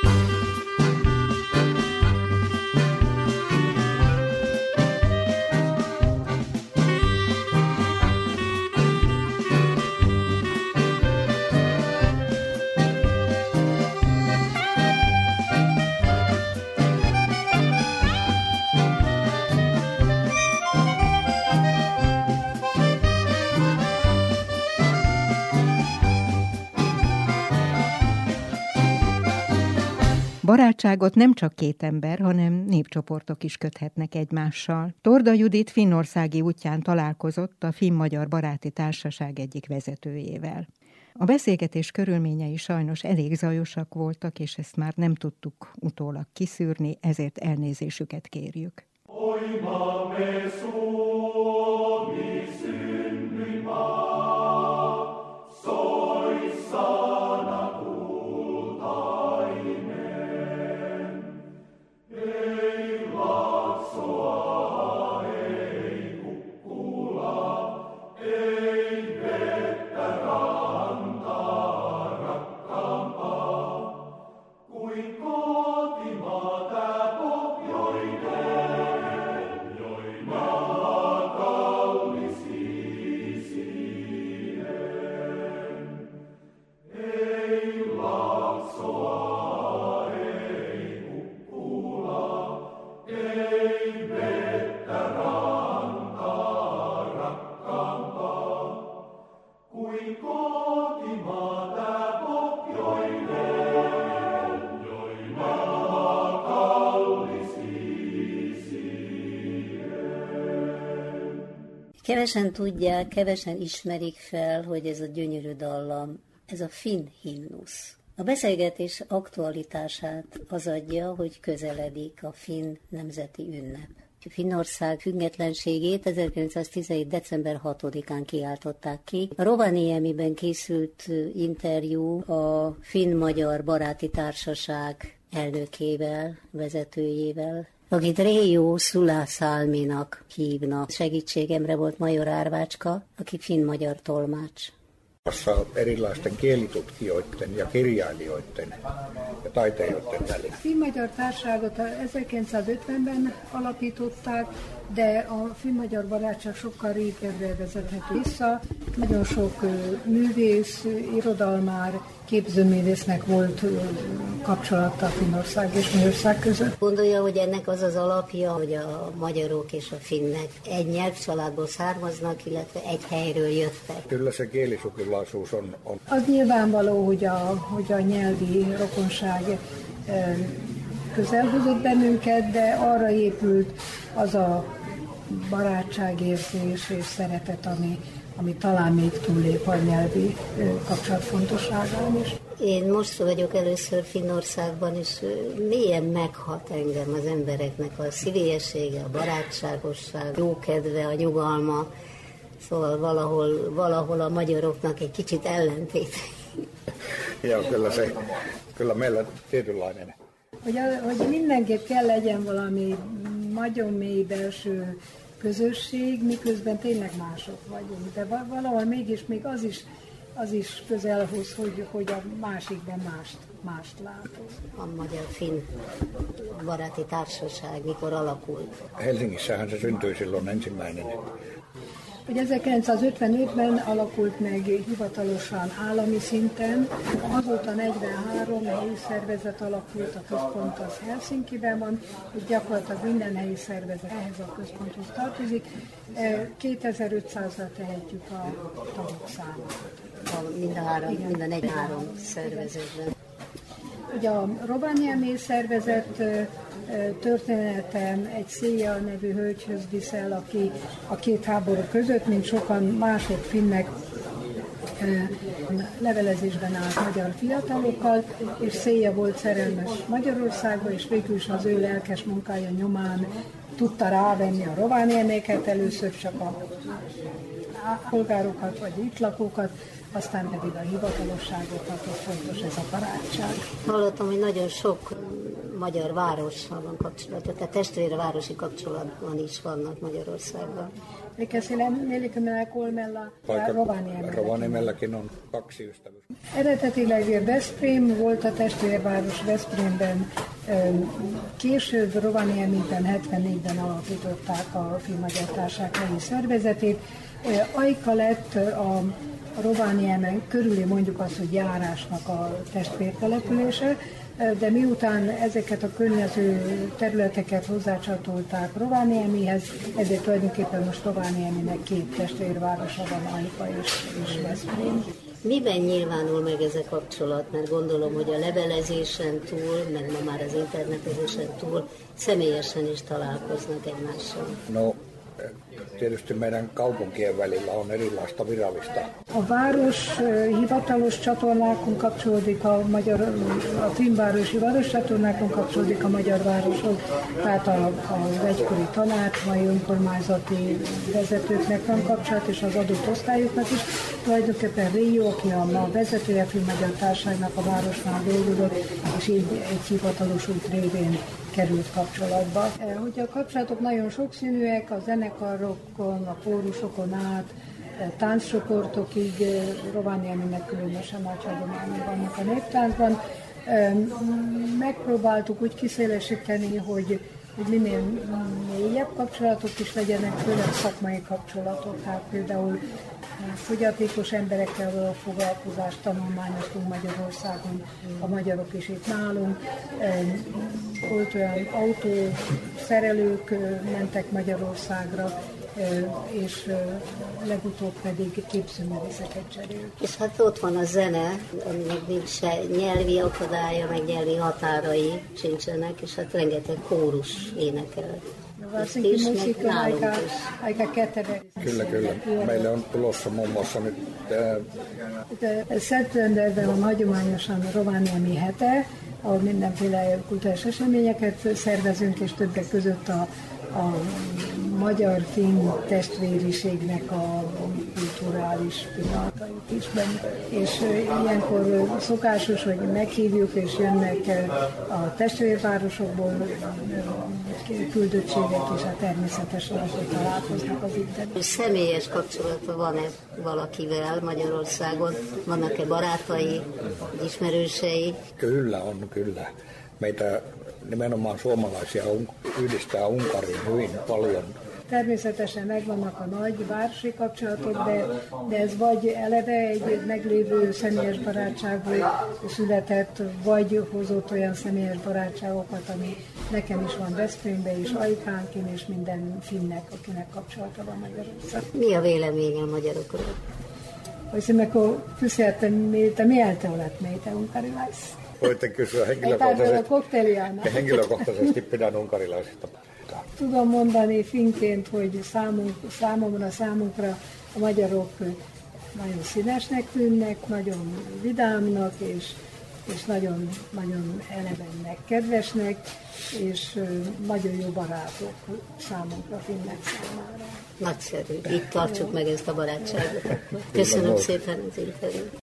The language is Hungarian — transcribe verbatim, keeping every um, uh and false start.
Barátságot nem csak két ember, hanem népcsoportok is köthetnek egymással. Torda Judit finnországi útján találkozott a Finn-Magyar Baráti Társaság egyik vezetőjével. A beszélgetés körülményei sajnos elég zajosak voltak, és ezt már nem tudtuk utólag kiszűrni, ezért elnézésüket kérjük. Kevesen tudják, kevesen ismerik fel, hogy ez a gyönyörű dallam, ez a finn himnusz. A beszélgetés aktualitását az adja, hogy közeledik a finn nemzeti ünnep. Finnország függetlenségét ezerkilencszáztizenhét. december hatodikán kiáltották ki. A Rovaniemiben készült interjú a Finn-Magyar Baráti Társaság elnökével, vezetőjével, akit Reijo Szulászálminak hívnak. Segítségemre volt Major Árvácska, aki finn-magyar tolmács. Erilaisten kielitutkijoiden ja kirjailijoiden ja taiteilijoiden välillä. Finn-Magyar Társaságot ezerkilencszázötvenben alapították, de a Finn-Magyar Barátság sokkal régebbre vezethető vissza. Nagyon sok művész, irodalmár, képzőművésznek volt kapcsolata Finnország és Magyarország között. Gondolja, hogy ennek az az alapja, hogy a magyarok és a finnek egy nyelvcsaládból származnak, illetve egy helyről jöttek. Kyllä se kielisukilaisuus on, on. Az nyilvánvaló, hogy a, hogy a nyelvi rokonság közel hozott bennünket, de arra épült az a barátságérzés és szeretet, ami ami talán még túllép a nyelvi kapcsolat fontosságán is. Én most vagyok először Finnországban, és mélyen meghat engem az embereknek a szívélyessége, a barátságosság, jókedve, a nyugalma, szóval valahol, valahol a magyaroknak egy kicsit ellentét. Ja, kyllä se, kyllä meillä tietynlainen. Hogy, hogy mindenképp kell legyen valami nagyon mély belső közösség, miközben tényleg mások vagyunk. De valahol mégis még az is, az is közel hoz, hogy, hogy a másikban mást, mást látunk. A Magyar-Finn Baráti Társaság mikor alakult? Helsingissähän se syntyi silloin ensimmäinen. Hogy ezerkilencszázötvenötben alakult meg hivatalosan állami szinten, azóta negyvenhárom helyi szervezet alakult, a központ az Helsinkiben van, és gyakorlatilag minden helyi szervezet ehhez a központhoz tartozik. kétezer-ötszázra tehetjük a tagok számát. A mind a három, mind a negyvenhárom szervezetben. Ugye a Rovaniemi szervezet történetem egy Széja nevű hölgyhöz viszel, aki a két háború között, mint sokan mások finnek, levelezésben állt magyar fiatalokkal, és Széja volt szerelmes Magyarországba, és végül is az ő lelkes munkája nyomán tudta rávenni a Rovaniemieket, először csak a polgárokat vagy itt lakókat, aztán pedig a hivatalosságokat, és fontos ez a barátság. Hallottam, hogy nagyon sok magyar várossal van kapcsolatban, tehát testvérvárosi kapcsolatban is vannak Magyarországban. Eikä siellä neljäkymmentä kolmella Rovaniemellä. Rovaniemelläkin on kaksi ystävyys. Eredetileg Veszprém volt a testvérváros Veszprémben, később Rovaniemiben hetvennégyben alapították a Finn-Magyar Társaság helyi szervezetét. Ajka lett a Rovaniemen körüli, mondjuk azt, hogy járásnak a testvértelepülése, de miután ezeket a környező területeket hozzácsatolták Rovaniemihez, ezért tulajdonképpen most Rovanieminek két testvérvárosa van, Ajka és, és Veszprém. Miben nyilvánul meg ez a kapcsolat? Mert gondolom, hogy a levelezésen túl, meg ma már az internetezésen túl személyesen is találkoznak egymással. No, tietysti meidän kaupunkien välillä on erilaista virallista. A város hivatalos csatornákon kapcsolódik a magyar, a finnvárosi város csatornákon kapcsolódik a magyar városhoz, tehát a, a egykori tanács, mai önkormányzati vezetőknek van kapcsolat, és az adott osztályoknak is. Tulajdonképpen Réjó, aki a ma vezetője a Finn-Magyar Társaságnak a városnál dolgozott, és így egy hivatalos út révén került kapcsolatba. Hogy a kapcsolatok nagyon sokszínűek, a zenekarokon, a kórusokon át, tánccsoportokig, Rovanieminek különösen nagy hagyományai vannak a néptáncban. Megpróbáltuk úgy kiszélesíteni, hogy, hogy minél mélyebb kapcsolatok is legyenek, főleg szakmai kapcsolatok, tehát például fogyatékos emberekkel való foglalkozást tanulmányoztunk Magyarországon, a magyarok is itt nálunk. Volt olyan autószerelők mentek Magyarországra, és legutóbb pedig képzőművészeket cserélt. És hát ott van a zene, aminek nincs se nyelvi akadálya, meg nyelvi határai sincsenek, és hát rengeteg kórus énekel. Varsinkin musiikki on aika, aika kätevä. Kyllä, kyllä. Meille on tulossa muun muassa nyt... Äh... Szeptemberben van hagyományosan Rovaniemi hete, ahol mindenféle kulturális eseményeket szervezünk, és többek között a, a magyar-finn testvériségnek a kulturális pillanatait is benne. És ilyenkor szokásos, hogy meghívjuk, és jönnek a testvérvárosokból küldöttségek, és a természetesen akkor találkoznak az itt. Személyes kapcsolata van-e valakivel Magyarországon? Vannak-e barátai, ismerősei? Kyllä on, kyllä. Meitä nimenomaan suomalaisia yhdistää Unkariin hyvin paljon. Természetesen megvannak a nagy városi kapcsolatok, de, de ez vagy eleve egy meglévő személyes barátságból született, vagy hozott olyan személyes barátságokat, ami nekem is van Veszprémben és Ajkánkin, és minden finnek, akinek kapcsolata van Magyarországon. Mi a véleménye a magyarokról? Voisimme kysyä, että miltä mieltä olet meitä unkarilaisista? Voitte kysyä henkilökohtaisesti. Henkilökohtaisesti pidän unkarilaisista. Tudom mondani finnként, hogy számunk, számomra, számunkra a magyarok nagyon színesnek tűnnek, nagyon vidámnak, és, és nagyon, nagyon elevennek, kedvesnek, és nagyon jó barátok számunkra, finnek számára. Nagyszerű. Itt tartsuk meg ezt a barátságot. Köszönöm szépen az interjút.